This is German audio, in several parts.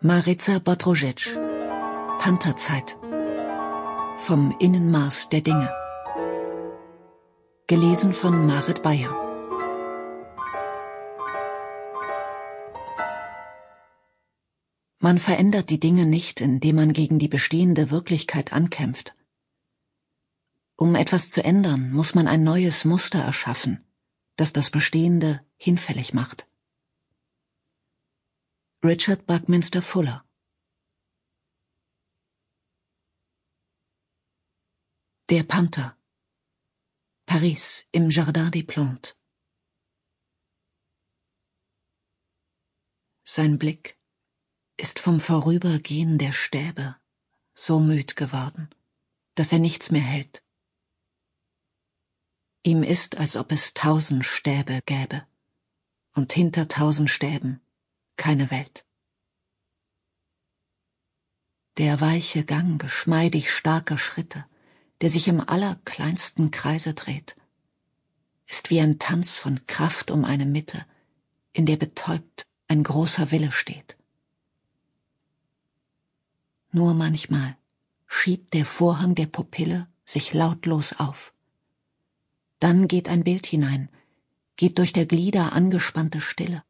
Marica Bodrožić, Pantherzeit. Vom Innenmaß der Dinge. Gelesen von Marit Beyer. Man verändert die Dinge nicht, indem man gegen die bestehende Wirklichkeit ankämpft. Um etwas zu ändern, muss man ein neues Muster erschaffen, das das Bestehende hinfällig macht. Richard Buckminster Fuller. Der Panther. Paris, im Jardin des Plantes. Sein Blick ist vom Vorübergehen der Stäbe so müd geworden, dass er nichts mehr hält. Ihm ist, als ob es 1000 Stäbe gäbe und hinter 1000 Stäben keine Welt. Der weiche Gang geschmeidig starker Schritte, der sich im allerkleinsten Kreise dreht, ist wie ein Tanz von Kraft um eine Mitte, in der betäubt ein großer Wille steht. Nur manchmal schiebt der Vorhang der Pupille sich lautlos auf. Dann geht ein Bild hinein, geht durch der Glieder angespannte Stille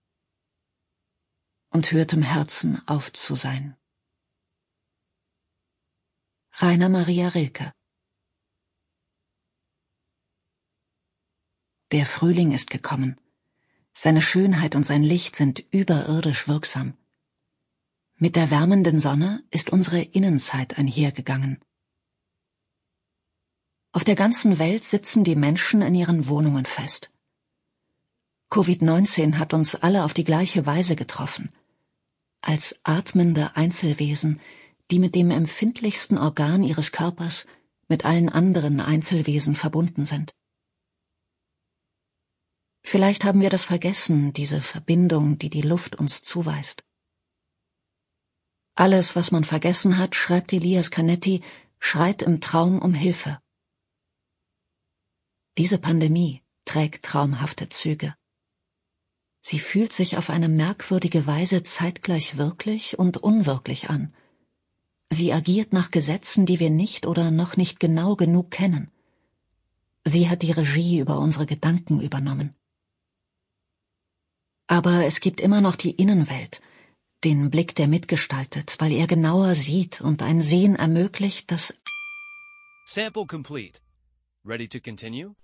und hört im Herzen auf zu sein. Rainer Maria Rilke. Der Frühling ist gekommen. Seine Schönheit und sein Licht sind überirdisch wirksam. Mit der wärmenden Sonne ist unsere Innenzeit einhergegangen. Auf der ganzen Welt sitzen die Menschen in ihren Wohnungen fest. Covid-19 hat uns alle auf die gleiche Weise getroffen. Als atmende Einzelwesen, die mit dem empfindlichsten Organ ihres Körpers mit allen anderen Einzelwesen verbunden sind. Vielleicht haben wir das vergessen, diese Verbindung, die die Luft uns zuweist. Alles, was man vergessen hat, schreibt Elias Canetti, schreit im Traum um Hilfe. Diese Pandemie trägt traumhafte Züge. Sie fühlt sich auf eine merkwürdige Weise zeitgleich wirklich und unwirklich an. Sie agiert nach Gesetzen, die wir nicht oder noch nicht genau genug kennen. Sie hat die Regie über unsere Gedanken übernommen. Aber es gibt immer noch die Innenwelt, den Blick, der mitgestaltet, weil er genauer sieht und ein Sehen ermöglicht, das... Sample complete. Ready to continue?